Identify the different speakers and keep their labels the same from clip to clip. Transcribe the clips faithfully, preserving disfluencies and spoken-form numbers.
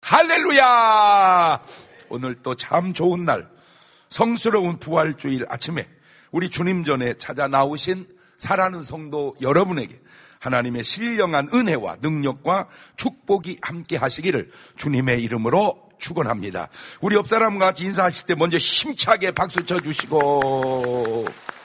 Speaker 1: 할렐루야! 오늘 또 참 좋은 날, 성스러운 부활주일 아침에 우리 주님 전에 찾아 나오신 사랑하는 성도 여러분에게 하나님의 신령한 은혜와 능력과 축복이 함께 하시기를 주님의 이름으로 축원합니다. 우리 옆 사람과 같이 인사하실 때 먼저 힘차게 박수 쳐주시고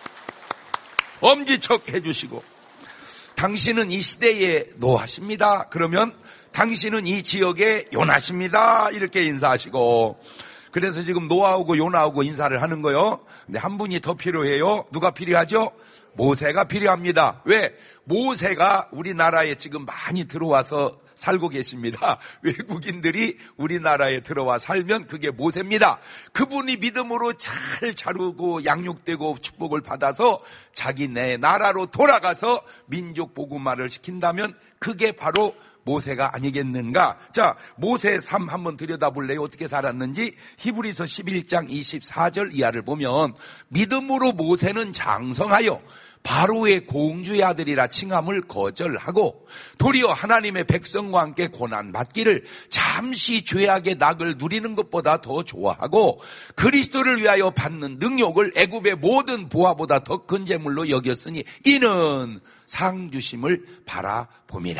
Speaker 1: 엄지척 해주시고, 당신은 이 시대에 노하십니다. 그러면 당신은 이 지역에 요나십니다. 이렇게 인사하시고, 그래서 지금 노아하고 요나하고 인사를 하는 거요. 근데 한 분이 더 필요해요. 누가 필요하죠? 모세가 필요합니다. 왜? 모세가 우리나라에 지금 많이 들어와서 살고 계십니다. 외국인들이 우리나라에 들어와 살면 그게 모세입니다. 그분이 믿음으로 잘 자르고 양육되고 축복을 받아서 자기네 나라로 돌아가서 민족 복음화를 시킨다면 그게 바로 모세가 아니겠는가? 자, 모세의 삶 한번 들여다볼래요? 어떻게 살았는지. 히브리서 십일 장 이십사 절 이하를 보면, 믿음으로 모세는 장성하여 바로의 공주의 아들이라 칭함을 거절하고 도리어 하나님의 백성과 함께 고난받기를 잠시 죄악의 낙을 누리는 것보다 더 좋아하고 그리스도를 위하여 받는 능욕을 애굽의 모든 보화보다 더 큰 재물로 여겼으니 이는 상 주심을 바라봄이라.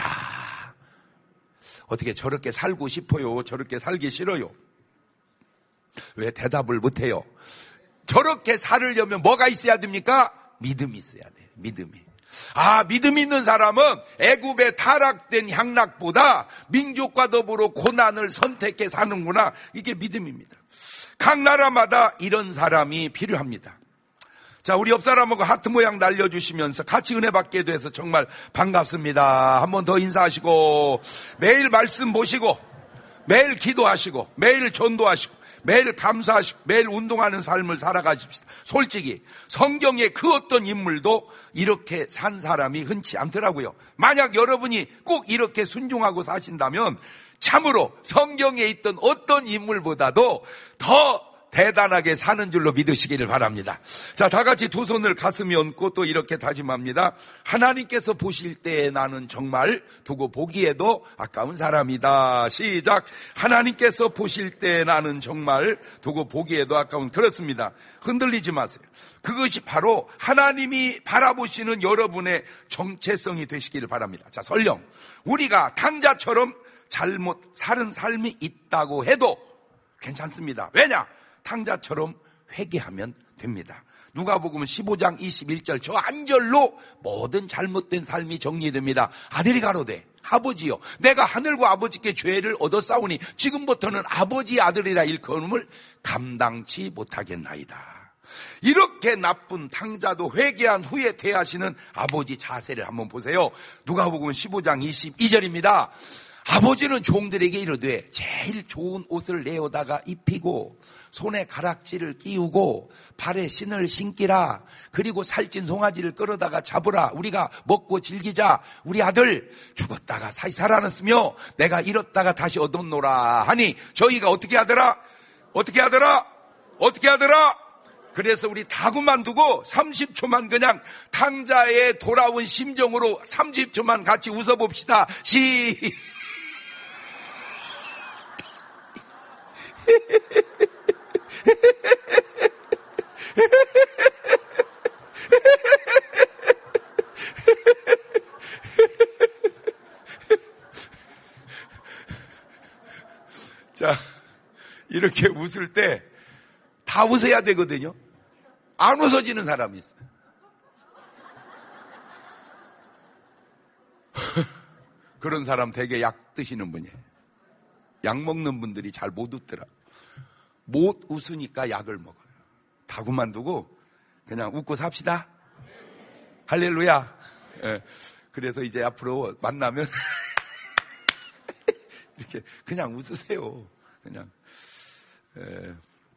Speaker 1: 어떻게 저렇게 살고 싶어요? 저렇게 살기 싫어요? 왜 대답을 못해요? 저렇게 살으려면 뭐가 있어야 됩니까? 믿음이 있어야 돼요. 믿음이. 아, 믿음 있는 사람은 애굽의 타락된 향락보다 민족과 더불어 고난을 선택해 사는구나. 이게 믿음입니다. 각 나라마다 이런 사람이 필요합니다. 자, 우리 옆 사람하고 하트 모양 날려주시면서 같이 은혜 받게 돼서 정말 반갑습니다. 한 번 더 인사하시고, 매일 말씀 보시고, 매일 기도하시고, 매일 전도하시고, 매일 감사하시고, 매일 운동하는 삶을 살아가십시다. 솔직히 성경의 그 어떤 인물도 이렇게 산 사람이 흔치 않더라고요. 만약 여러분이 꼭 이렇게 순종하고 사신다면 참으로 성경에 있던 어떤 인물보다도 더 대단하게 사는 줄로 믿으시기를 바랍니다. 자, 다 같이 두 손을 가슴에 얹고 또 이렇게 다짐합니다. 하나님께서 보실 때 나는 정말 두고 보기에도 아까운 사람이다. 시작. 하나님께서 보실 때 나는 정말 두고 보기에도 아까운. 그렇습니다. 흔들리지 마세요. 그것이 바로 하나님이 바라보시는 여러분의 정체성이 되시기를 바랍니다. 자, 설령 우리가 탕자처럼 잘못 사는 삶이 있다고 해도 괜찮습니다. 왜냐? 탕자처럼 회개하면 됩니다. 누가복음 십오 장 이십일 절, 저 한 절로 모든 잘못된 삶이 정리됩니다. 아들이 가로되 아버지요, 내가 하늘과 아버지께 죄를 얻었사오니 지금부터는 아버지 아들이라 일컬음을 감당치 못하겠나이다. 이렇게 나쁜 탕자도 회개한 후에 대하시는 아버지 자세를 한번 보세요. 누가복음 십오 장 이십이 절입니다. 아버지는 종들에게 이르되 제일 좋은 옷을 내어다가 입히고 손에 가락지를 끼우고 발에 신을 신기라. 그리고 살찐 송아지를 끌어다가 잡으라. 우리가 먹고 즐기자. 우리 아들 죽었다가 다시 살아났으며 내가 잃었다가 다시 얻었노라 하니 저희가 어떻게 하더라? 어떻게 하더라? 어떻게 하더라? 그래서 우리 다 그만두고 삼십 초만 그냥 탕자에 돌아온 심정으로 삼십 초만 같이 웃어봅시다. 시 자, 이렇게 웃을 때 다 웃어야 되거든요. 안 웃어지는 사람이 있어요. 그런 사람 되게 약 드시는 분이에요. 약 먹는 분들이 잘 못 웃더라. 못 웃으니까 약을 먹어요. 다 그만두고 그냥 웃고 삽시다. 할렐루야. 예. 그래서 이제 앞으로 만나면 이렇게 그냥 웃으세요. 그냥. 예.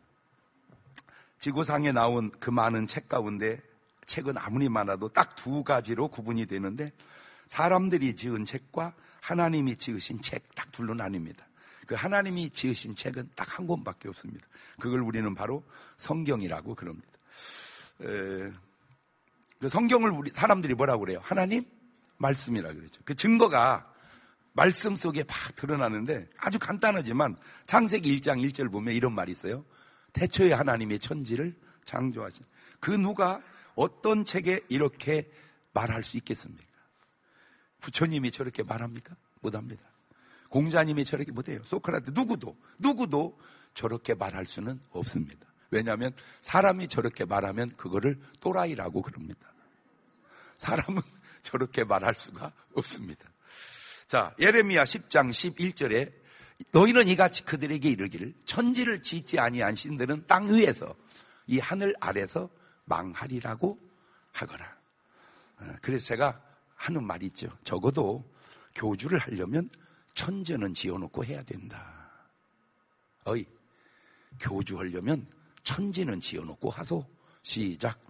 Speaker 1: 지구상에 나온 그 많은 책 가운데 책은 아무리 많아도 딱 두 가지로 구분이 되는데 사람들이 지은 책과 하나님이 지으신 책 딱 둘로 나뉩니다. 그 하나님이 지으신 책은 딱 한 권밖에 없습니다. 그걸 우리는 바로 성경이라고 그럽니다. 에, 그 성경을 우리 사람들이 뭐라고 그래요? 하나님 말씀이라고 그러죠. 그 증거가 말씀 속에 막 드러나는데 아주 간단하지만 창세기 일 장 일 절 보면 이런 말이 있어요. 태초에 하나님의 천지를 창조하신. 그 누가 어떤 책에 이렇게 말할 수 있겠습니까? 부처님이 저렇게 말합니까? 못합니다. 공자님이 저렇게 못해요. 소크라테 누구도 누구도 저렇게 말할 수는 없습니다. 왜냐하면 사람이 저렇게 말하면 그거를 또라이라고 그럽니다. 사람은 저렇게 말할 수가 없습니다. 자, 예레미야 십 장 십일 절에 너희는 이같이 그들에게 이르기를 천지를 짓지 아니한 신들은 땅 위에서 이 하늘 아래서 망하리라고 하거라. 그래서 제가 하는 말이 있죠. 적어도 교주를 하려면 천전은 지어놓고 해야 된다. 어이, 교주 하려면 천지는 지어놓고 하소. 시작.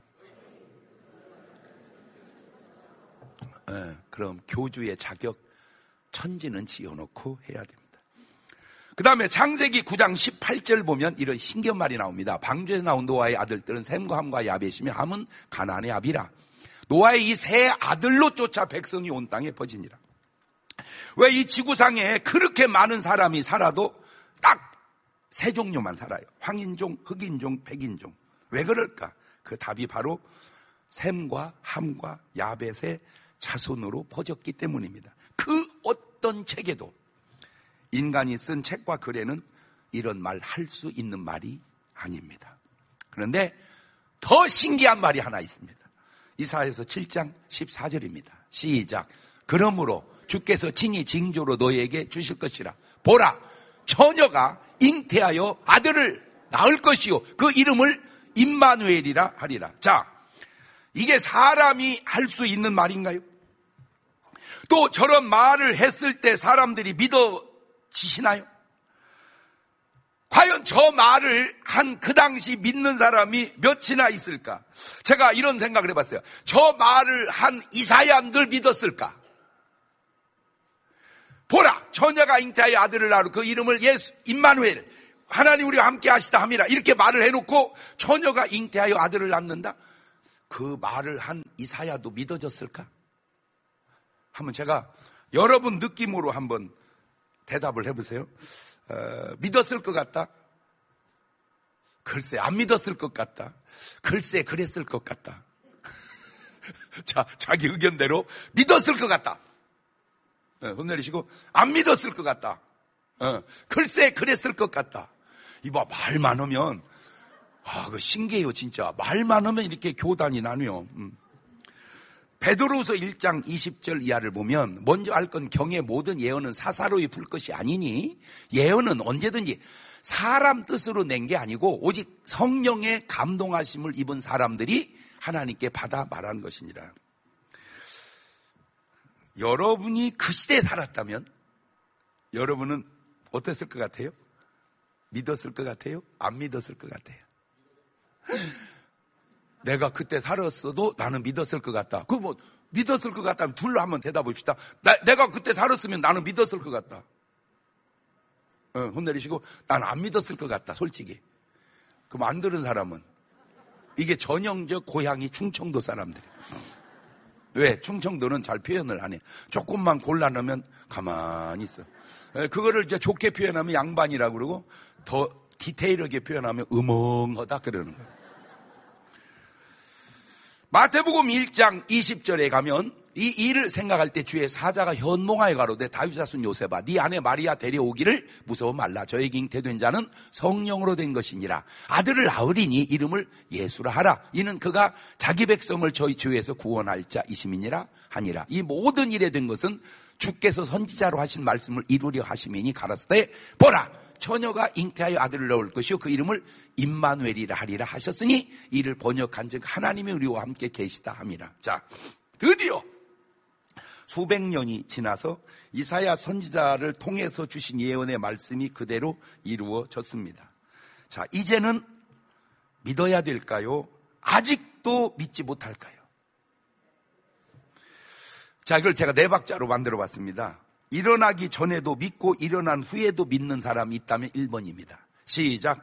Speaker 1: 에, 그럼 교주의 자격 천지는 지어놓고 해야 됩니다. 그 다음에 창세기 구 장 십팔 절 보면 이런 신기한 말이 나옵니다. 방주에서 나온 노아의 아들들은 셈과 함과 야벳이며 함은 가나안의 아비라. 노아의 이 세 아들로 쫓아 백성이 온 땅에 퍼지니라. 왜 이 지구상에 그렇게 많은 사람이 살아도 딱 세 종류만 살아요. 황인종, 흑인종, 백인종. 왜 그럴까? 그 답이 바로 셈과 함과 야벳의 자손으로 퍼졌기 때문입니다. 그 어떤 책에도 인간이 쓴 책과 글에는 이런 말 할 수 있는 말이 아닙니다. 그런데 더 신기한 말이 하나 있습니다. 이사야서 칠 장 십사 절입니다. 시작. 그러므로 주께서 친히 징조로 너희에게 주실 것이라. 보라, 처녀가 잉태하여 아들을 낳을 것이요 그 이름을 임마누엘이라 하리라. 자, 이게 사람이 할 수 있는 말인가요? 또 저런 말을 했을 때 사람들이 믿어지시나요? 과연 저 말을 한 그 당시 믿는 사람이 몇이나 있을까? 제가 이런 생각을 해봤어요. 저 말을 한 이사야들 믿었을까? 보라, 처녀가 잉태하여 아들을 낳으러 그 이름을 예수 임마누엘, 하나님 우리와 함께 하시다 함이라. 이렇게 말을 해놓고 처녀가 잉태하여 아들을 낳는다? 그 말을 한 이사야도 믿어졌을까? 한번 제가 여러분 느낌으로 한번 대답을 해보세요. 어, 믿었을 것 같다? 글쎄 안 믿었을 것 같다. 글쎄 그랬을 것 같다. 자, 자기 의견대로 믿었을 것 같다. 네, 손 내리시고 안 믿었을 것 같다. 어, 글쎄 그랬을 것 같다. 이봐, 말 많으면 아, 그 신기해요 진짜. 말 많으면 이렇게 교단이 나뉘어. 음. 베드로후서 일 장 이십 절 이하를 보면 먼저 알 건 경의 모든 예언은 사사로이 풀 것이 아니니 예언은 언제든지 사람 뜻으로 낸 게 아니고 오직 성령의 감동하심을 입은 사람들이 하나님께 받아 말한 것이니라. 여러분이 그 시대에 살았다면 여러분은 어땠을 것 같아요? 믿었을 것 같아요? 안 믿었을 것 같아요? 내가 그때 살았어도 나는 믿었을 것 같다. 그 뭐 믿었을 것 같다면 둘로 한번 대답합시다. 나, 내가 그때 살았으면 나는 믿었을 것 같다. 어, 혼내리시고 나는 안 믿었을 것 같다. 솔직히. 그럼 안 들은 사람은 이게 전형적 고향이 충청도 사람들이에요. 왜? 충청도는 잘 표현을 안 해. 조금만 곤란하면 가만히 있어. 그거를 이제 좋게 표현하면 양반이라고 그러고 더 디테일하게 표현하면 음엉하다 그러는 거예요. 마태복음 일 장 이십 절에 가면 이 일을 생각할 때 주의 사자가 현몽하여 가로되 다윗 자손 요셉아 네 아내 마리아 데려오기를 무서워 말라. 저에게 잉태된 자는 성령으로 된 것이니라. 아들을 낳으리니 이름을 예수라 하라. 이는 그가 자기 백성을 저희 죄에서 구원할 자이심이니라 하니라. 이 모든 일에 된 것은 주께서 선지자로 하신 말씀을 이루려 하심이니 가라사대 보라, 처녀가 잉태하여 아들을 낳을 것이요 그 이름을 임마누엘이라 하리라 하셨으니 이를 번역한 즉 하나님이 우리와 함께 계시다 함이라. 자, 드디어 수백 년이 지나서 이사야 선지자를 통해서 주신 예언의 말씀이 그대로 이루어졌습니다. 자, 이제는 믿어야 될까요? 아직도 믿지 못할까요? 자, 이걸 제가 네 박자로 만들어 봤습니다. 일어나기 전에도 믿고 일어난 후에도 믿는 사람이 있다면 일 번입니다. 시작.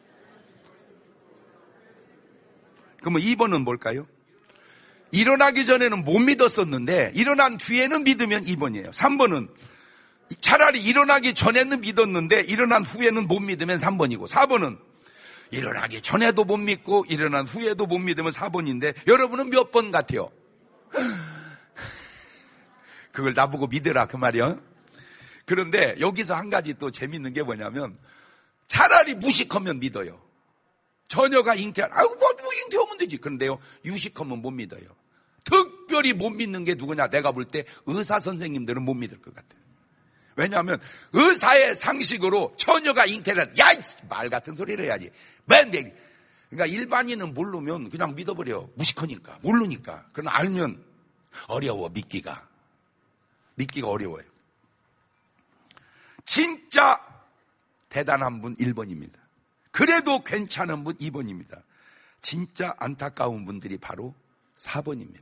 Speaker 1: 그러면 이 번은 뭘까요? 일어나기 전에는 못 믿었었는데 일어난 뒤에는 믿으면 이 번이에요. 삼 번은 차라리 일어나기 전에는 믿었는데 일어난 후에는 못 믿으면 삼 번이고, 사 번은 일어나기 전에도 못 믿고 일어난 후에도 못 믿으면 사 번인데 여러분은 몇 번 같아요? 그걸 나보고 믿으라 그 말이야. 그런데 여기서 한 가지 또 재밌는 게 뭐냐면, 차라리 무식하면 믿어요. 처녀가 잉태한, 아유 뭐, 뭐 잉태하면 되지. 그런데요, 유식하면 못 믿어요. 특별히 못 믿는 게 누구냐? 내가 볼 때 의사 선생님들은 못 믿을 것 같아요. 왜냐하면 의사의 상식으로 처녀가 잉태를, 야, 말 같은 소리를 해야지. 맨 내. 그러니까 일반인은 모르면 그냥 믿어버려. 무식하니까, 모르니까. 그러나 알면 어려워, 믿기가. 믿기가 어려워요. 진짜 대단한 분 일 번입니다. 그래도 괜찮은 분 이 번입니다. 진짜 안타까운 분들이 바로 사 번입니다.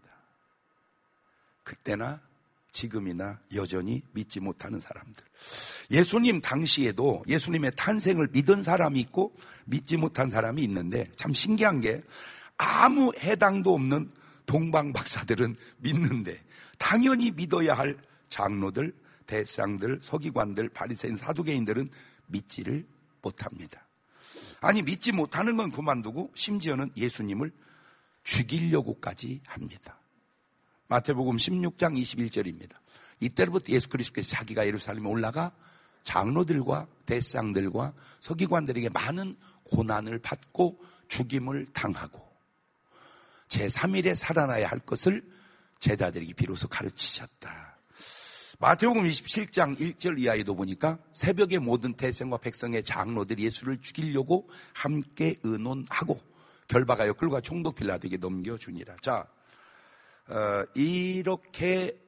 Speaker 1: 그때나 지금이나 여전히 믿지 못하는 사람들. 예수님 당시에도 예수님의 탄생을 믿은 사람이 있고 믿지 못한 사람이 있는데, 참 신기한 게 아무 해당도 없는 동방 박사들은 믿는데, 당연히 믿어야 할 장로들, 대상들, 서기관들, 바리새인, 사두개인들은 믿지를 못합니다. 아니, 믿지 못하는 건 그만두고 심지어는 예수님을 죽이려고까지 합니다. 마태복음 십육 장 이십일 절입니다. 이때부터 예수 그리스도께서 자기가 예루살렘에 올라가 장로들과 대상들과 서기관들에게 많은 고난을 받고 죽임을 당하고 제삼 일에 살아나야 할 것을 제자들에게 비로소 가르치셨다. 마태복음 이십칠 장 일 절 이하에도 보니까 새벽에 모든 대생과 백성의 장로들이 예수를 죽이려고 함께 의논하고 결박하여 끌과 총독 빌라도에게 넘겨주니라. 자, 어, 이렇게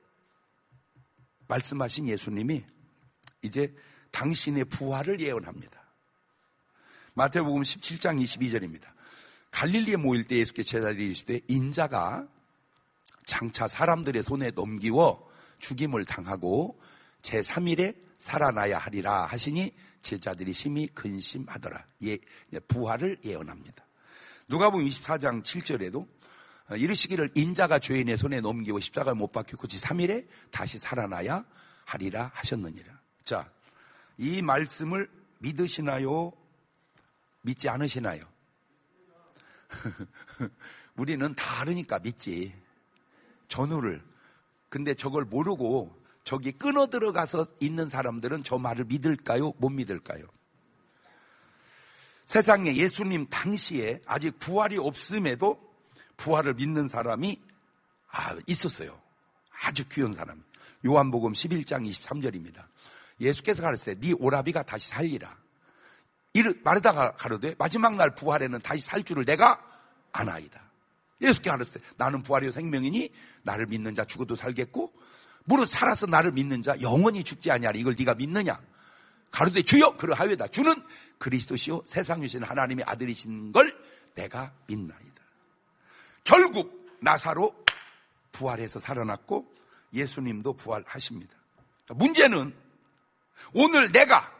Speaker 1: 말씀하신 예수님이 이제 당신의 부활을 예언합니다. 마태복음 십칠 장 이십이 절입니다. 갈릴리에 모일 때 예수께서 제자들이 이르시되 인자가 장차 사람들의 손에 넘기워 죽임을 당하고 제삼 일에 살아나야 하리라 하시니 제자들이 심히 근심하더라. 예, 부활을 예언합니다. 누가복음 이십사 장 칠 절에도 이르시기를 인자가 죄인의 손에 넘기고 십자가에 못 박히고 제삼 일에 다시 살아나야 하리라 하셨느니라. 자, 이 말씀을 믿으시나요? 믿지 않으시나요? 우리는 다 알으니까 믿지. 전후를. 근데 저걸 모르고 저기 끊어 들어가서 있는 사람들은 저 말을 믿을까요? 못 믿을까요? 세상에 예수님 당시에 아직 부활이 없음에도 부활을 믿는 사람이 아, 있었어요. 아주 귀한 사람. 요한복음 십일 장 이십삼 절입니다. 예수께서 가르치되 네 오라비가 다시 살리라. 이르 말하다가 가로되 마지막 날 부활에는 다시 살 줄을 내가 아나이다. 예수께서 가르치되 나는 부활이요 생명이니 나를 믿는 자 죽어도 살겠고 무릇 살아서 나를 믿는 자 영원히 죽지 아니하리. 이걸 네가 믿느냐? 가로되 주여 그러하외다. 주는 그리스도시요 세상 유신 하나님의 아들이신 걸 내가 믿나이다. 결국 나사로 부활해서 살아났고 예수님도 부활하십니다. 문제는 오늘 내가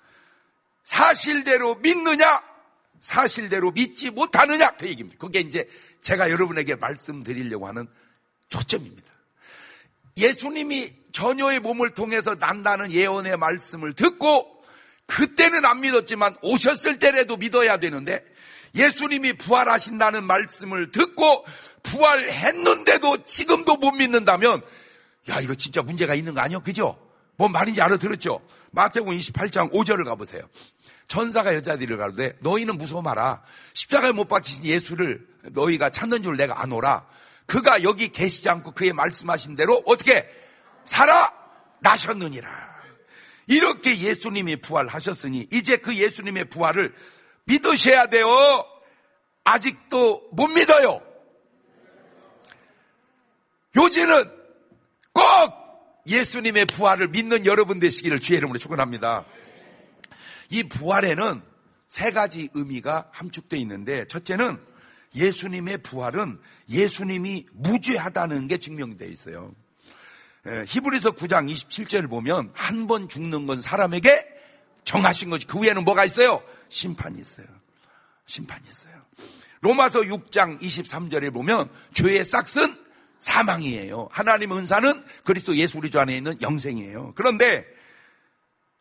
Speaker 1: 사실대로 믿느냐 사실대로 믿지 못하느냐 그 얘기입니다. 그게 이제 제가 여러분에게 말씀드리려고 하는 초점입니다. 예수님이 처녀의 몸을 통해서 난다는 예언의 말씀을 듣고 그때는 안 믿었지만 오셨을 때라도 믿어야 되는데 예수님이 부활하신다는 말씀을 듣고 부활했는데도 지금도 못 믿는다면 야 이거 진짜 문제가 있는 거 아니요? 그죠? 뭔 말인지 알아들었죠? 마태복음 이십팔 장 오 절을 가보세요. 천사가 여자들을 가로되 너희는 무서워 마라. 십자가에 못 박히신 예수를 너희가 찾는 줄 내가 아노라. 그가 여기 계시지 않고 그의 말씀하신 대로 어떻게 살아나셨느니라. 이렇게 예수님이 부활하셨으니 이제 그 예수님의 부활을 믿으셔야 돼요. 아직도 못 믿어요. 요즘은 꼭 예수님의 부활을 믿는 여러분 되시기를 주의 이름으로 축원합니다. 이 부활에는 세 가지 의미가 함축되어 있는데 첫째는 예수님의 부활은 예수님이 무죄하다는 게 증명되어 있어요. 히브리서 구 장 이십칠 절을 보면 한 번 죽는 건 사람에게 정하신 거지. 그 위에는 뭐가 있어요? 심판이 있어요. 심판이 있어요. 로마서 육 장 이십삼 절에 보면 죄의 싹은 사망이에요. 하나님의 은사는 그리스도 예수 우리 주 안에 있는 영생이에요. 그런데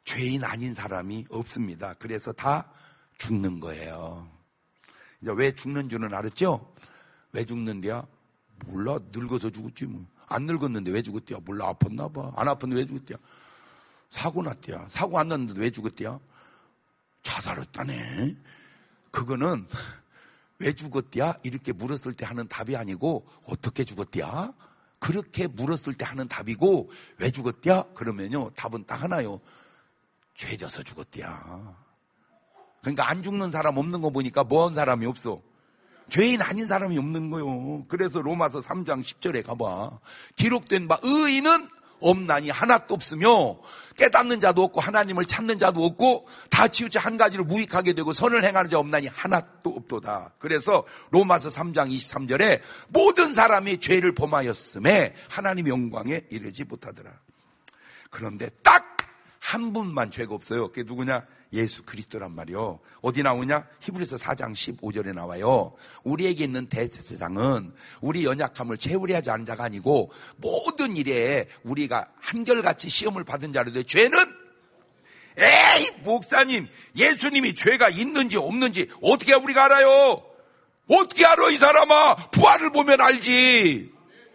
Speaker 1: 죄인 아닌 사람이 없습니다. 그래서 다 죽는 거예요. 이제 왜 죽는 줄은 알았죠? 왜 죽는데요? 몰라. 늙어서 죽었지 뭐. 안 늙었는데 왜 죽었대요? 몰라. 아팠나 봐. 안 아팠는데 왜 죽었대요? 사고 났대요. 사고 안 났는데 왜 죽었대요? 자살했다네. 그거는 왜 죽었대야? 이렇게 물었을 때 하는 답이 아니고 어떻게 죽었대야? 그렇게 물었을 때 하는 답이고 왜 죽었대야? 그러면요 답은 딱 하나요. 죄져서 죽었대야. 그러니까 안 죽는 사람 없는 거 보니까 뭐한 사람이 없어. 죄인 아닌 사람이 없는 거요. 그래서 로마서 삼 장 십 절에 가봐. 기록된 바 의인은 없나니 하나도 없으며 깨닫는 자도 없고 하나님을 찾는 자도 없고 다 치우쳐 한 가지로 무익하게 되고 선을 행하는 자 없나니 하나도 없도다. 그래서 로마서 삼 장 이십삼 절에 모든 사람이 죄를 범하였음에 하나님의 영광에 이르지 못하더라. 그런데 딱 한 분만 죄가 없어요. 그게 누구냐? 예수 그리스도란 말이요. 어디 나오냐? 히브리서 사 장 십오 절에 나와요. 우리에게 있는 대제사장은 우리 연약함을 채우려 하지 않은 자가 아니고 모든 일에 우리가 한결같이 시험을 받은 자로되 죄는 에이 목사님 예수님이 죄가 있는지 없는지 어떻게 우리가 알아요? 어떻게 알아 이 사람아? 부활을 보면 알지.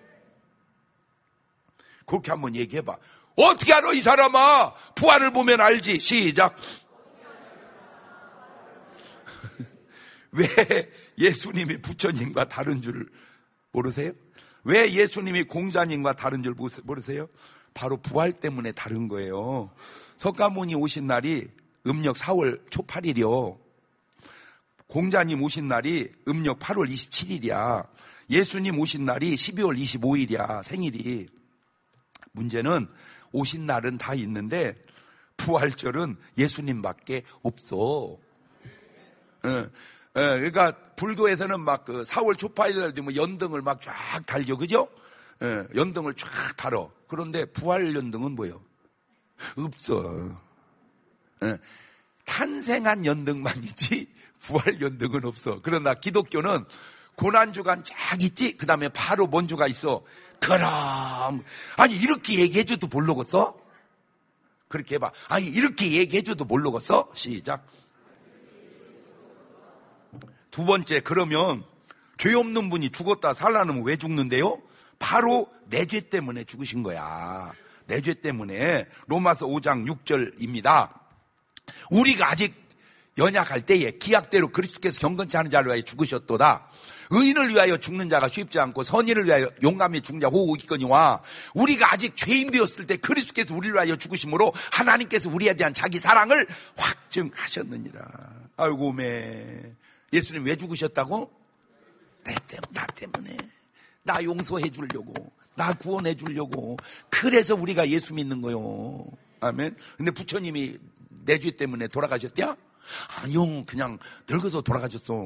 Speaker 1: 그렇게 한번 얘기해봐. 어떻게 알아 이 사람아? 부활을 보면 알지. 시작. 왜 예수님이 부처님과 다른 줄 모르세요? 왜 예수님이 공자님과 다른 줄 모르세요? 바로 부활 때문에 다른 거예요. 석가모니 오신 날이 음력 사월 초팔일이요. 공자님 오신 날이 음력 팔월 이십칠일이야. 예수님 오신 날이 십이월 이십오일이야. 생일이. 문제는 오신 날은 다 있는데 부활절은 예수님밖에 없어. 예. 예, 그러니까 불교에서는 막 그 사월 초파일 되면 연등을 막 쫙 달죠, 그죠? 예, 연등을 쫙 달어. 그런데 부활 연등은 뭐예요? 없어. 예, 탄생한 연등만 있지 부활 연등은 없어. 그러나 기독교는 고난주간 쫙 있지. 그 다음에 바로 뭔 주가 있어? 그럼 아니 이렇게 얘기해줘도 모르겠어? 그렇게 해봐. 아니 이렇게 얘기해줘도 모르겠어? 시작. 두 번째, 그러면 죄 없는 분이 죽었다 살아나면 왜 죽는데요? 바로 내 죄 때문에 죽으신 거야. 내 죄 때문에. 로마서 오 장 육 절입니다. 우리가 아직 연약할 때에 기약대로 그리스도께서 경건치 않은 자를 위하여 죽으셨도다. 의인을 위하여 죽는 자가 쉽지 않고 선인을 위하여 용감히 죽는 자가 호흡이 있거니와 우리가 아직 죄인 되었을 때 그리스도께서 우리를 위하여 죽으심으로 하나님께서 우리에 대한 자기 사랑을 확증하셨느니라. 아이고 매 예수님 왜 죽으셨다고? 내 때문에, 나 때문에. 나 용서해 주려고. 나 구원해 주려고. 그래서 우리가 예수 믿는 거요. 아멘. 근데 부처님이 내 죄 때문에 돌아가셨대요? 아니요. 그냥 늙어서 돌아가셨어.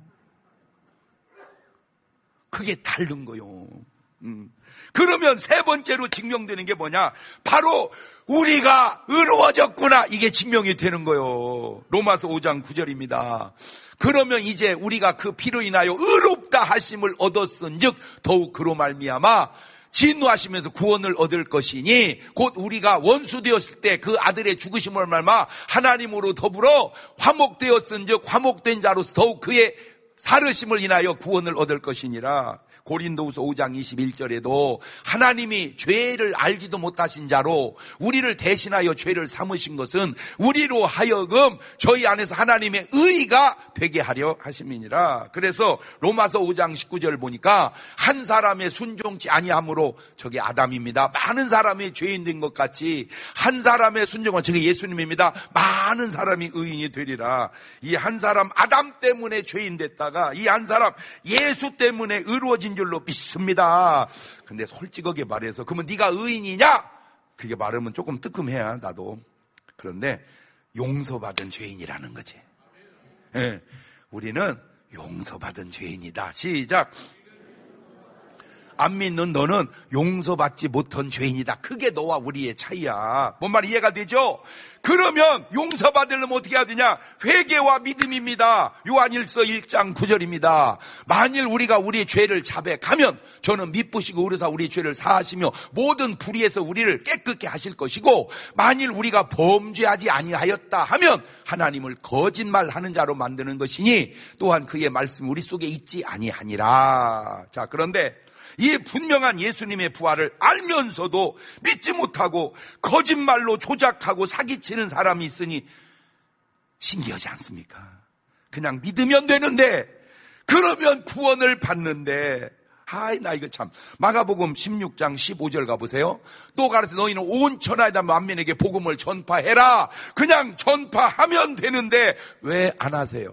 Speaker 1: 그게 다른 거요. 음. 그러면 세 번째로 증명되는 게 뭐냐? 바로 우리가 의로워졌구나. 이게 증명이 되는 거요. 로마서 오 장 구 절입니다. 그러면 이제 우리가 그 피로 인하여 의롭다 하심을 얻었은즉 더욱 그로 말미암아 진노하시면서 구원을 얻을 것이니 곧 우리가 원수 되었을 때 그 아들의 죽으심을 말마 하나님으로 더불어 화목되었은즉 화목된 자로서 더욱 그의 살으심을 인하여 구원을 얻을 것이니라. 고린도후서 오 장 이십일 절에도 하나님이 죄를 알지도 못하신 자로 우리를 대신하여 죄를 삼으신 것은 우리로 하여금 저희 안에서 하나님의 의가 되게 하려 하심이니라. 그래서 로마서 오 장 십구 절 보니까 한 사람의 순종치 아니함으로 저게 아담입니다. 많은 사람이 죄인 된 것 같이 한 사람의 순종은 저게 예수님입니다. 많은 사람이 의인이 되리라. 이 한 사람 아담 때문에 죄인 됐다가 이 한 사람 예수 때문에 의로워진 줄로 믿습니다. 근데 솔직하게 말해서 그러면 네가 의인이냐? 그렇게 말하면 조금 뜨끔해야 나도. 그런데 용서받은 죄인이라는 거지. 네, 우리는 용서받은 죄인이다. 시작. 안 믿는 너는 용서받지 못한 죄인이다. 그게 너와 우리의 차이야. 뭔 말 이해가 되죠? 그러면 용서받으려면 어떻게 해야 되냐? 회개와 믿음입니다. 요한일서 일 장 구 절입니다. 만일 우리가 우리의 죄를 자백하면 저는 미쁘시고 의로사 우리의 죄를 사하시며 모든 불의에서 우리를 깨끗게 하실 것이고, 만일 우리가 범죄하지 아니하였다 하면 하나님을 거짓말하는 자로 만드는 것이니 또한 그의 말씀이 우리 속에 있지 아니하니라. 자, 그런데 이 분명한 예수님의 부활을 알면서도 믿지 못하고 거짓말로 조작하고 사기치는 사람이 있으니 신기하지 않습니까? 그냥 믿으면 되는데, 그러면 구원을 받는데, 아이 나 이거 참. 마가복음 십육 장 십오 절 가보세요. 또 가라사 너희는 온 천하에다 만민에게 복음을 전파해라. 그냥 전파하면 되는데 왜 안 하세요?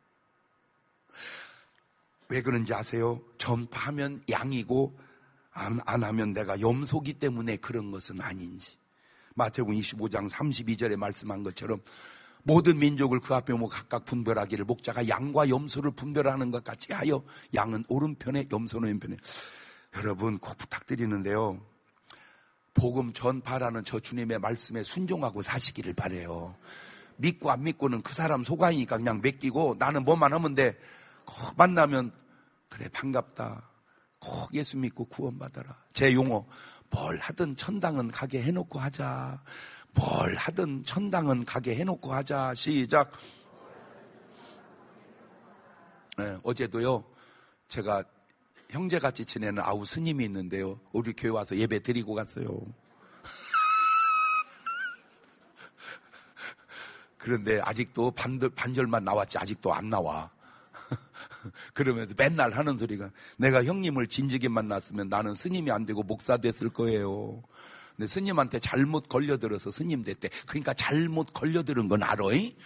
Speaker 1: 왜 그런지 아세요? 전파하면 양이고 안, 안 하면 내가 염소기 때문에 그런 것은 아닌지. 마태복음 이십오 장 삼십이 절에 말씀한 것처럼 모든 민족을 그 앞에 뭐 각각 분별하기를 목자가 양과 염소를 분별하는 것 같이 하여 양은 오른편에 염소는 왼편에. 여러분 꼭 부탁드리는데요, 복음 전파라는 저 주님의 말씀에 순종하고 사시기를 바라요. 믿고 안 믿고는 그 사람 소관이니까 그냥 맡기고 나는 뭐만 하면 돼. 꼭 만나면 그래 반갑다, 꼭 예수 믿고 구원받아라. 제 용어, 뭘 하든 천당은 가게 해놓고 하자. 뭘 하든 천당은 가게 해놓고 하자. 시작. 네, 어제도요 제가 형제같이 지내는 아우 스님이 있는데요, 우리 교회 와서 예배 드리고 갔어요. 그런데 아직도 반절, 반절만 나왔지 아직도 안 나와. 그러면서 맨날 하는 소리가, 내가 형님을 진즉에 만났으면 나는 스님이 안 되고 목사 됐을 거예요. 근데 스님한테 잘못 걸려들어서 스님 됐대. 그러니까 잘못 걸려들은 건 알아?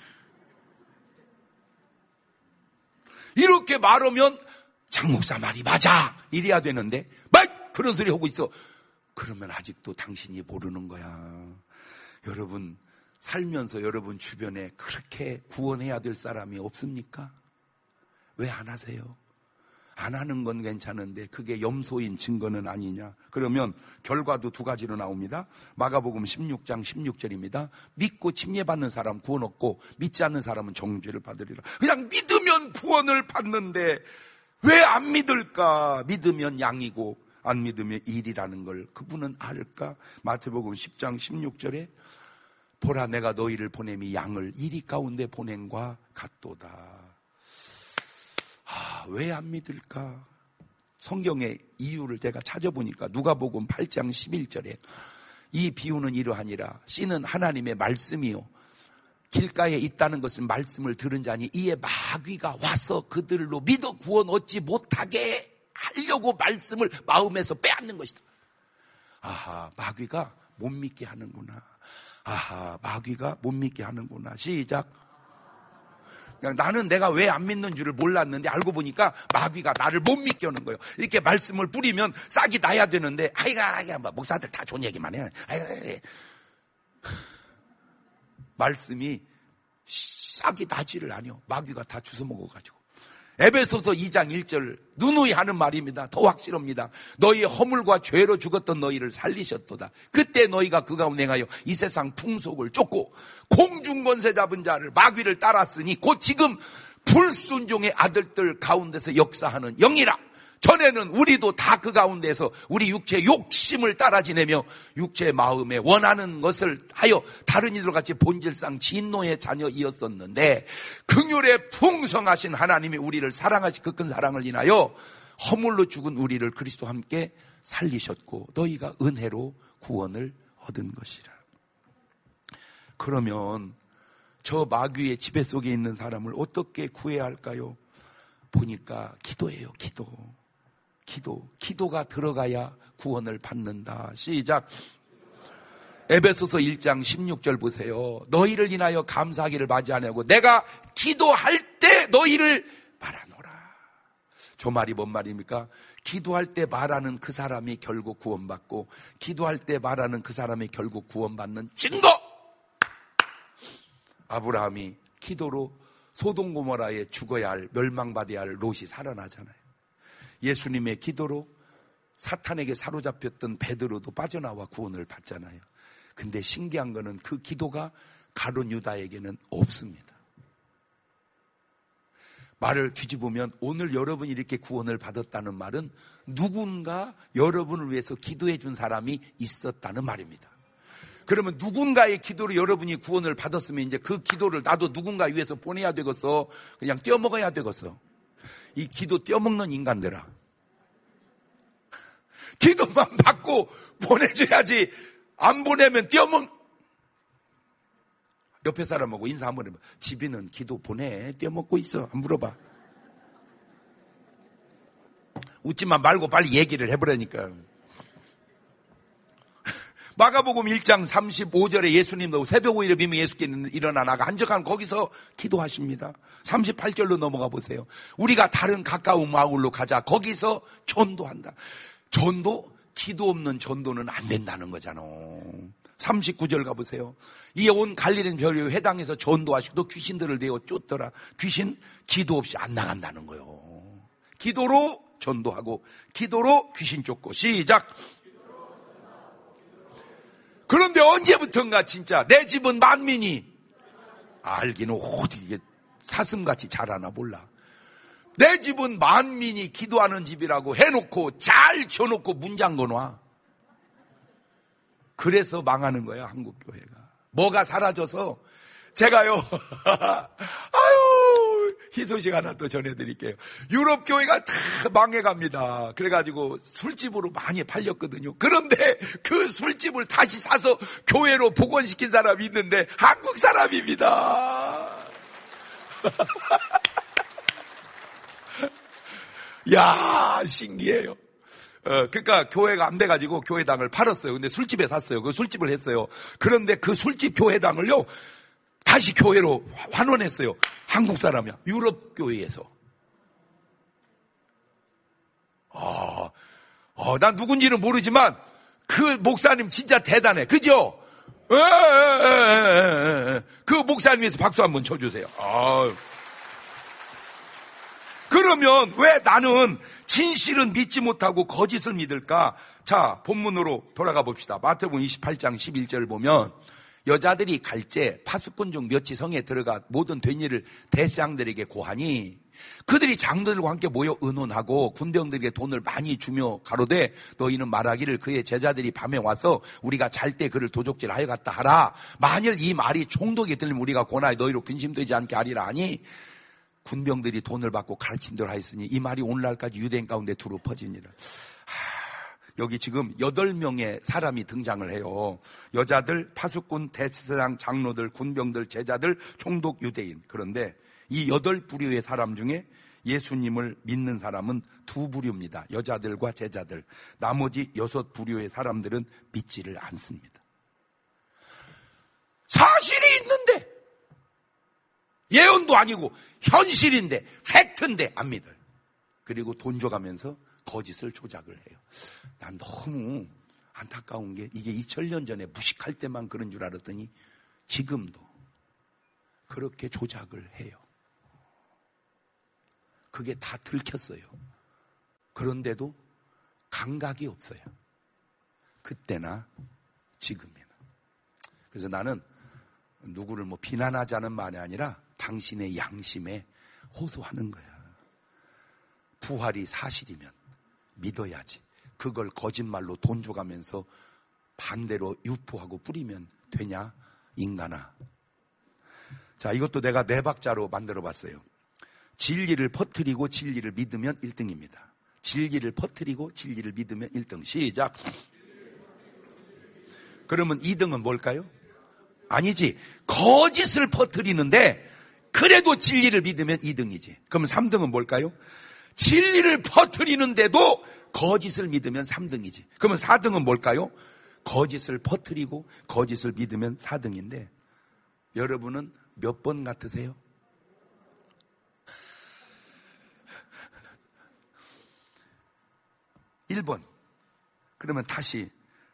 Speaker 1: 이렇게 말하면 장 목사 말이 맞아 이래야 되는데 막 그런 소리 하고 있어. 그러면 아직도 당신이 모르는 거야. 여러분 살면서 여러분 주변에 그렇게 구원해야 될 사람이 없습니까? 왜 안 하세요? 안 하는 건 괜찮은데 그게 염소인 증거는 아니냐? 그러면 결과도 두 가지로 나옵니다. 마가복음 십육 장 십육 절입니다. 믿고 침례받는 사람 구원 얻고 믿지 않는 사람은 정죄를 받으리라. 그냥 믿으면 구원을 받는데 왜 안 믿을까? 믿으면 양이고 안 믿으면 일이라는 걸 그분은 알까? 마태복음 십 장 십육 절에 보라 내가 너희를 보냄이 양을 이리 가운데 보냄과 같도다. 아, 왜 안 믿을까? 성경의 이유를 제가 찾아보니까 누가복음 팔 장 십일 절에 이 비유는 이러하니라. 씨는 하나님의 말씀이요 길가에 있다는 것은 말씀을 들은 자니 이에 마귀가 와서 그들로 믿어 구원 얻지 못하게 하려고 말씀을 마음에서 빼앗는 것이다. 아하, 마귀가 못 믿게 하는구나. 아하, 마귀가 못 믿게 하는구나. 시작. 나는 내가 왜 안 믿는 줄을 몰랐는데 알고 보니까 마귀가 나를 못 믿게 하는 거예요. 이렇게 말씀을 뿌리면 싹이 나야 되는데 아이가 아이가 뭐 목사들 다 좋은 얘기만 해. 아이가, 아이가. 말씀이 싹이 나지를 않아요. 마귀가 다 주워 먹어가지고. 에베소서 이 장 일 절 누누이 하는 말입니다. 더 확실합니다. 너희의 허물과 죄로 죽었던 너희를 살리셨도다. 그때 너희가 그 가운데 행하여 이 세상 풍속을 쫓고 공중권세 잡은 자를 마귀를 따랐으니 곧 지금 불순종의 아들들 가운데서 역사하는 영이라. 전에는 우리도 다 그 가운데서 우리 육체의 욕심을 따라 지내며 육체의 마음에 원하는 것을 하여 다른 이들과 같이 본질상 진노의 자녀이었었는데 긍휼에 풍성하신 하나님이 우리를 사랑하시 그 큰 사랑을 인하여 허물로 죽은 우리를 그리스도와 함께 살리셨고 너희가 은혜로 구원을 얻은 것이라. 그러면 저 마귀의 지배 속에 있는 사람을 어떻게 구해야 할까요? 보니까 기도예요. 기도. 기도, 기도가 들어가야 구원을 받는다. 시작. 에베소서 일 장 십육 절 보세요. 너희를 인하여 감사하기를 맞이하냐고 내가 기도할 때 너희를 말하노라. 저 말이 뭔 말입니까? 기도할 때 말하는 그 사람이 결국 구원받고 기도할 때 말하는 그 사람이 결국 구원받는 증거. 아브라함이 기도로 소돔 고모라에 죽어야 할 멸망받아야 할 롯이 살아나잖아요. 예수님의 기도로 사탄에게 사로잡혔던 베드로도 빠져나와 구원을 받잖아요. 근데 신기한 거는 그 기도가 가룟 유다에게는 없습니다. 말을 뒤집으면 오늘 여러분이 이렇게 구원을 받았다는 말은 누군가 여러분을 위해서 기도해 준 사람이 있었다는 말입니다. 그러면 누군가의 기도로 여러분이 구원을 받았으면 이제 그 기도를 나도 누군가 위해서 보내야 되겠어. 그냥 떼어먹어야 되겠어. 이 기도 떼어먹는 인간들아. 기도만 받고 보내줘야지. 안 보내면 떼어먹. 옆에 사람하고 인사 한번 해봐. 집이는 기도 보내. 떼어먹고 있어. 한번 물어봐. 웃지만 말고 빨리 얘기를 해보라니까. 마가복음 일 장 삼십오 절에 예수님도 새벽 오일에 비면 예수께 일어나 나가 한적한 거기서 기도하십니다. 삼십팔 절로 넘어가 보세요. 우리가 다른 가까운 마을로 가자. 거기서 전도한다. 전도? 기도 없는 전도는 안 된다는 거잖아. 삼십구 절 가보세요. 이 온 갈릴리 별의 회당에서 전도하시고 또 귀신들을 내어 쫓더라. 귀신 기도 없이 안 나간다는 거예요. 기도로 전도하고 기도로 귀신 쫓고. 시작. 그런데 언제부턴가 진짜 내 집은 만민이 알기는 어디 이게 사슴같이 자라나 몰라. 내 집은 만민이 기도하는 집이라고 해놓고 잘 쳐놓고 문 잠궈놔. 그래서 망하는 거야 한국교회가. 뭐가 사라져서. 제가요 아유 희소식 하나 또 전해드릴게요. 유럽 교회가 다 망해갑니다. 그래가지고 술집으로 많이 팔렸거든요. 그런데 그 술집을 다시 사서 교회로 복원시킨 사람이 있는데 한국 사람입니다. 야 신기해요. 어, 그러니까 교회가 안 돼가지고 교회당을 팔았어요. 근데 술집에 샀어요. 그 술집을 했어요. 그런데 그 술집 교회당을요 다시 교회로 환원했어요. 한국 사람이야. 유럽 교회에서. 아, 어, 난 누군지는 모르지만 그 목사님 진짜 대단해. 그죠? 에, 에, 에, 에, 에. 그 목사님에서 박수 한번 쳐주세요. 아. 그러면 왜 나는 진실은 믿지 못하고 거짓을 믿을까? 자, 본문으로 돌아가 봅시다. 마태복음 이십팔 장 십일 절 보면 여자들이 갈제 파수꾼 중 몇이 성에 들어가 모든 된 일을 대장들에게 고하니 그들이 장로들과 함께 모여 의논하고 군병들에게 돈을 많이 주며 가로되 너희는 말하기를 그의 제자들이 밤에 와서 우리가 잘 때 그를 도적질하여 갔다 하라. 만일 이 말이 총독이 들리면 우리가 고나에 너희로 근심되지 않게 하리라 하니 군병들이 돈을 받고 가르친 대로 하였으니 이 말이 오늘날까지 유대인 가운데 두루 퍼지니라. 여기 지금 여덟 명의 사람이 등장을 해요. 여자들, 파수꾼, 대제사장, 장로들, 군병들, 제자들, 총독, 유대인. 그런데 이 여덟 부류의 사람 중에 예수님을 믿는 사람은 두 부류입니다. 여자들과 제자들. 나머지 여섯 부류의 사람들은 믿지를 않습니다. 사실이 있는데 예언도 아니고 현실인데 팩트인데 안 믿어요. 그리고 돈 줘가면서 거짓을 조작을 해요. 난 너무 안타까운 게 이게 이천 년 전에 무식할 때만 그런 줄 알았더니 지금도 그렇게 조작을 해요. 그게 다 들켰어요. 그런데도 감각이 없어요. 그때나 지금이나. 그래서 나는 누구를 뭐 비난하자는 말이 아니라 당신의 양심에 호소하는 거야. 부활이 사실이면 믿어야지. 그걸 거짓말로 돈 줘가면서 반대로 유포하고 뿌리면 되냐? 인간아. 자, 이것도 내가 네 박자로 만들어 봤어요. 진리를 퍼뜨리고 진리를 믿으면 일 등입니다. 진리를 퍼뜨리고 진리를 믿으면 일 등. 시작. 그러면 이 등은 뭘까요? 아니지. 거짓을 퍼뜨리는데 그래도 진리를 믿으면 이 등이지. 그럼 삼 등은 뭘까요? 진리를 퍼뜨리는데도 거짓을 믿으면 삼 등이지. 그러면 사 등은 뭘까요? 거짓을 퍼뜨리고 거짓을 믿으면 사 등인데 여러분은 몇 번 같으세요? 일 번. 그러면 다시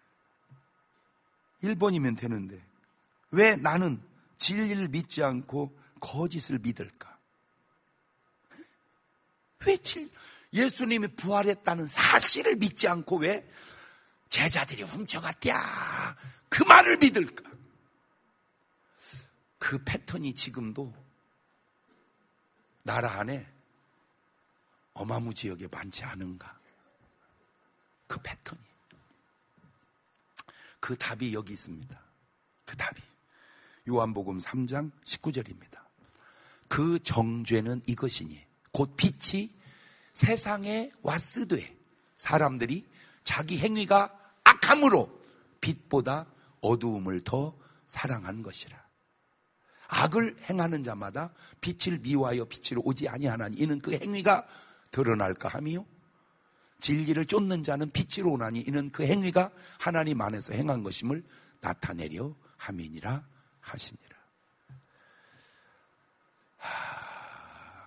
Speaker 1: 일 번이면 되는데 왜 나는 진리를 믿지 않고 거짓을 믿을까? 왜 진리? 예수님이 부활했다는 사실을 믿지 않고 왜 제자들이 훔쳐갔냐 그 말을 믿을까? 그 패턴이 지금도 나라 안에 어마무지하게 많지 않은가? 그 패턴이. 그 답이 여기 있습니다. 그 답이 요한복음 삼 장 십구 절입니다. 그 정죄는 이것이니 곧 빛이 세상에 왔으되 사람들이 자기 행위가 악함으로 빛보다 어두움을 더 사랑한 것이라. 악을 행하는 자마다 빛을 미워하여 빛으로 오지 아니하나니 이는 그 행위가 드러날까 하미요. 진리를 쫓는 자는 빛으로 오나니 이는 그 행위가 하나님 안에서 행한 것임을 나타내려 함이니라 하시니라. 하...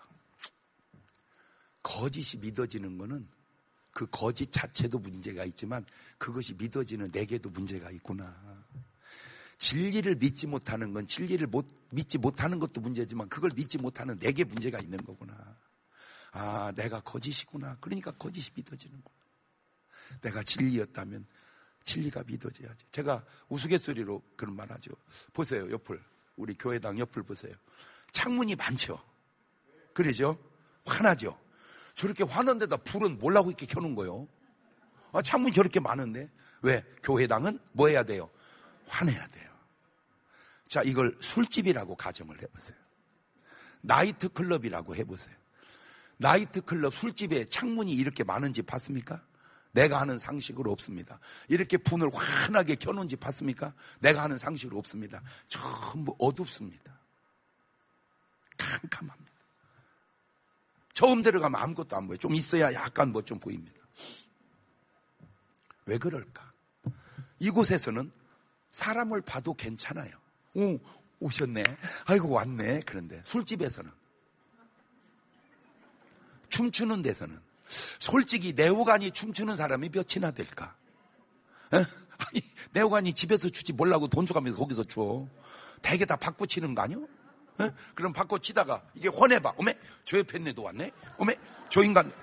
Speaker 1: 거짓이 믿어지는 것은 그 거짓 자체도 문제가 있지만 그것이 믿어지는 내게도 문제가 있구나. 진리를 믿지 못하는 건 진리를 못, 믿지 못하는 것도 문제지만 그걸 믿지 못하는 내게 문제가 있는 거구나. 아, 내가 거짓이구나. 그러니까 거짓이 믿어지는구나. 내가 진리였다면 진리가 믿어져야지. 제가 우스갯소리로 그런 말 하죠. 보세요, 옆을. 우리 교회당 옆을 보세요. 창문이 많죠. 그러죠? 화나죠? 저렇게 화난데다 불은 뭐라고 이렇게 켜놓은 거예요? 아, 창문이 저렇게 많은데. 왜? 교회당은 뭐 해야 돼요? 화내야 돼요. 자, 이걸 술집이라고 가정을 해보세요. 나이트 클럽이라고 해보세요. 나이트 클럽 술집에 창문이 이렇게 많은 집 봤습니까? 내가 하는 상식으로 없습니다. 이렇게 분을 환하게 켜놓은 집 봤습니까? 내가 하는 상식으로 없습니다. 전부 어둡습니다. 캄캄합니다. 처음 들어가면 아무것도 안 보여요. 좀 있어야 약간 뭐 좀 보입니다. 왜 그럴까? 이곳에서는 사람을 봐도 괜찮아요. 오, 오셨네. 아이고, 왔네. 그런데 술집에서는, 춤추는 데서는, 솔직히 내오간이 춤추는 사람이 몇이나 될까? 에? 아니, 내오간이 집에서 추지 몰라고 돈 줘가면서 거기서 춰. 대개 다 바꿔 치는 거 아니요? 에? 그럼 바꿔 치다가 이게 혼해봐. 어메? 저 옆에 있는 애도 왔네? 어메? 저 인간.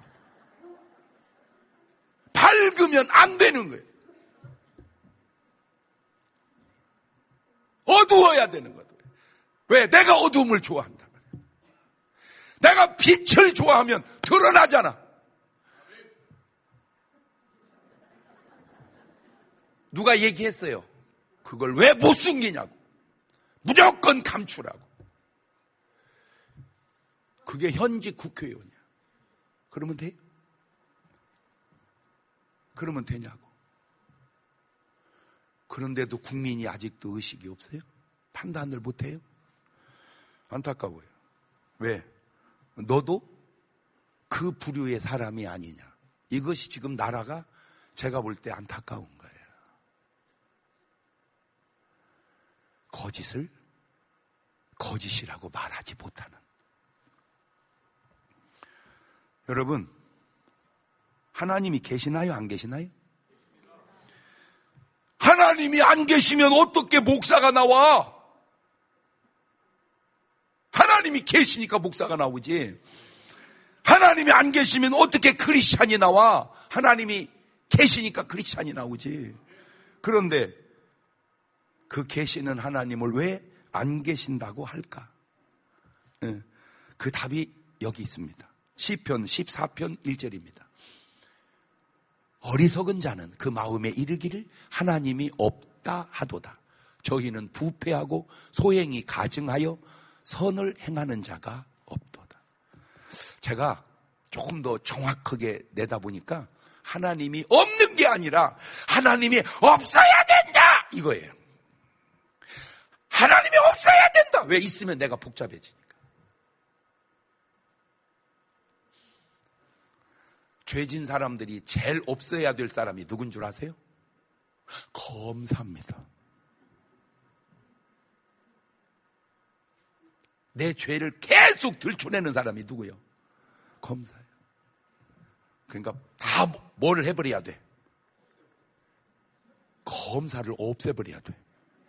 Speaker 1: 밝으면 안 되는 거예요. 어두워야 되는 거다. 왜? 내가 어두움을 좋아한다. 내가 빛을 좋아하면 드러나잖아. 누가 얘기했어요. 그걸 왜 못 숨기냐고. 무조건 감추라고. 그게 현직 국회의원이야. 그러면 돼요? 그러면 되냐고. 그런데도 국민이 아직도 의식이 없어요? 판단을 못해요? 안타까워요. 왜? 너도 그 부류의 사람이 아니냐. 이것이 지금 나라가 제가 볼 때 안타까운 거예요. 거짓을 거짓이라고 말하지 못하는. 여러분, 하나님이 계시나요? 안 계시나요? 하나님이 안 계시면 어떻게 목사가 나와? 하나님이 계시니까 목사가 나오지. 하나님이 안 계시면 어떻게 크리스찬이 나와? 하나님이 계시니까 크리스찬이 나오지. 그런데 그 계시는 하나님을 왜 안 계신다고 할까? 그 답이 여기 있습니다. 시편 십사 편 일 절입니다. 어리석은 자는 그 마음에 이르기를 하나님이 없다 하도다. 저희는 부패하고 소행이 가증하여 선을 행하는 자가 없도다. 제가 조금 더 정확하게 내다보니까 하나님이 없는 게 아니라 하나님이 없어야 된다 이거예요. 하나님이 없어야 된다. 왜? 있으면 내가 복잡해지니까. 죄진 사람들이 제일 없어야 될 사람이 누군 줄 아세요? 검사입니다. 내 죄를 계속 들춰내는 사람이 누구요? 검사예요. 그러니까 다 뭘 해버려야 돼? 검사를 없애버려야 돼.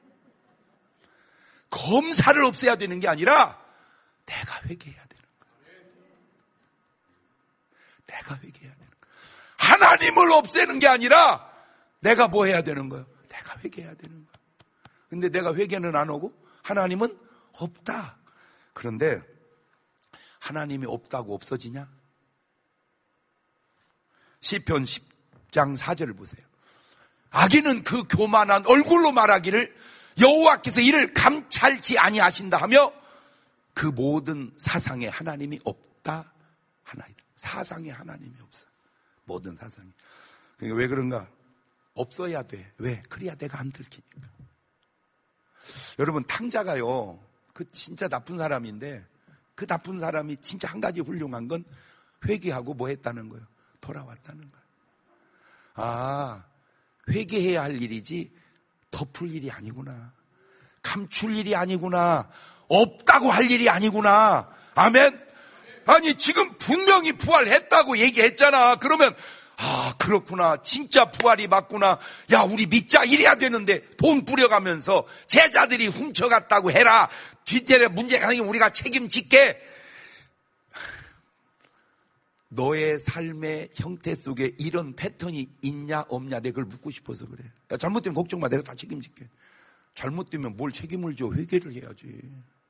Speaker 1: 검사를 없애야 되는 게 아니라 내가 회개해야 되는 거야. 내가 회개해야 되는 거예요. 하나님을 없애는 게 아니라 내가 뭐 해야 되는 거예요? 내가 회개해야 되는 거예요. 근데 내가 회개는 안 하고 하나님은 없다. 그런데 하나님이 없다고 없어지냐? 시편 십 장 사 절을 보세요. 악인은 그 교만한 얼굴로 말하기를 여호와께서 이를 감찰지 아니하신다 하며 그 모든 사상에 하나님이 없다 하나이다. 사상에 하나님이 없어. 모든 사상이. 그러니까 왜 그런가? 없어야 돼. 왜? 그래야 내가 안 들키니까. 여러분, 탕자가요, 그 진짜 나쁜 사람인데 그 나쁜 사람이 진짜 한 가지 훌륭한 건 회개하고 뭐 했다는 거예요? 돌아왔다는 거예요. 아, 회개해야 할 일이지 덮을 일이 아니구나. 감출 일이 아니구나. 없다고 할 일이 아니구나. 아멘. 아니, 지금 분명히 부활했다고 얘기했잖아. 그러면 아, 그렇구나. 진짜 부활이 맞구나. 야, 우리 믿자. 이래야 되는데 돈 뿌려가면서 제자들이 훔쳐갔다고 해라. 뒷뜰에 문제가 생기면 우리가 책임질게. 너의 삶의 형태 속에 이런 패턴이 있냐 없냐 내가 그걸 묻고 싶어서 그래. 야, 잘못되면 걱정 마. 내가 다 책임질게. 잘못되면 뭘 책임을 져. 회개를 해야지.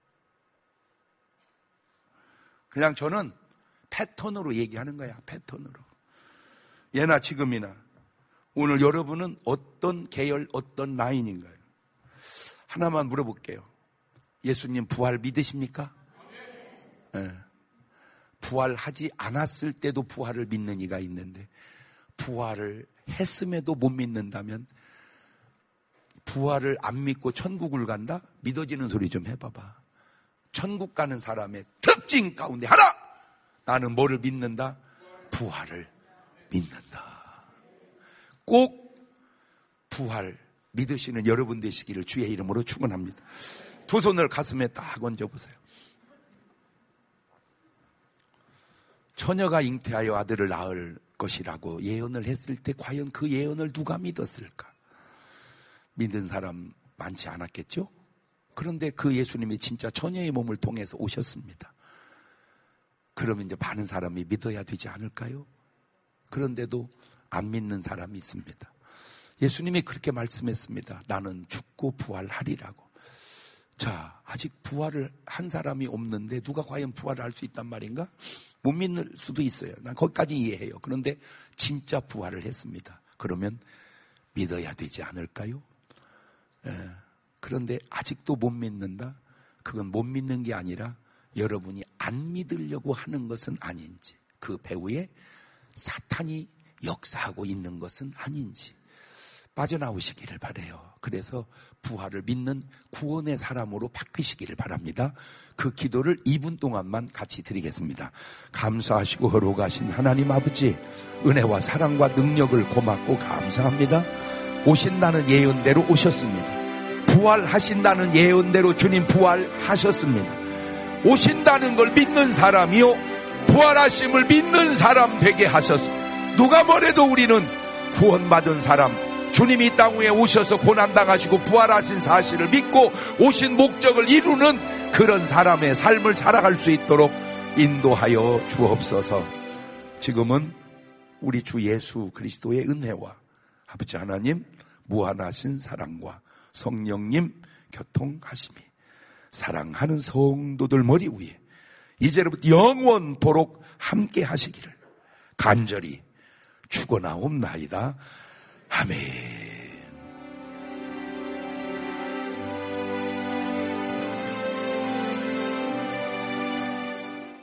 Speaker 1: 그냥 저는 패턴으로 얘기하는 거야. 패턴으로. 예나 지금이나 오늘 여러분은 어떤 계열, 어떤 라인인가요? 하나만 물어볼게요. 예수님 부활 믿으십니까? 네. 부활하지 않았을 때도 부활을 믿는 이가 있는데 부활을 했음에도 못 믿는다면 부활을 안 믿고 천국을 간다? 믿어지는 소리 좀 해봐봐. 천국 가는 사람의 특징 가운데 하나! 나는 뭐를 믿는다? 부활을 믿는다. 꼭 부활 믿으시는 여러분 되시기를 주의 이름으로 축원합니다. 두 손을 가슴에 딱 얹어보세요. 처녀가 잉태하여 아들을 낳을 것이라고 예언을 했을 때 과연 그 예언을 누가 믿었을까? 믿은 사람 많지 않았겠죠? 그런데 그 예수님이 진짜 처녀의 몸을 통해서 오셨습니다. 그러면 이제 많은 사람이 믿어야 되지 않을까요? 그런데도 안 믿는 사람이 있습니다. 예수님이 그렇게 말씀했습니다. 나는 죽고 부활하리라고. 자, 아직 부활을 한 사람이 없는데 누가 과연 부활을 할 수 있단 말인가? 못 믿을 수도 있어요. 난 거기까지 이해해요. 그런데 진짜 부활을 했습니다. 그러면 믿어야 되지 않을까요? 예. 그런데 아직도 못 믿는다? 그건 못 믿는 게 아니라 여러분이 안 믿으려고 하는 것은 아닌지, 그 배후에 사탄이 역사하고 있는 것은 아닌지 빠져나오시기를 바라요. 그래서 부활을 믿는 구원의 사람으로 바뀌시기를 바랍니다. 그 기도를 이 분 동안만 같이 드리겠습니다. 감사하시고 거룩하신 하나님 아버지, 은혜와 사랑과 능력을 고맙고 감사합니다. 오신다는 예언대로 오셨습니다. 부활하신다는 예언대로 주님 부활하셨습니다. 오신다는 걸 믿는 사람이요, 부활하심을 믿는 사람 되게 하셔서 누가 뭐래도 우리는 구원받은 사람, 주님이 이 땅 위에 오셔서 고난당하시고 부활하신 사실을 믿고 오신 목적을 이루는 그런 사람의 삶을 살아갈 수 있도록 인도하여 주옵소서. 지금은 우리 주 예수 그리스도의 은혜와 아버지 하나님 무한하신 사랑과 성령님 교통하심이 사랑하는 성도들 머리 위에 이제로부터 영원토록 함께 하시기를 간절히 축원하옵나이다. 아멘.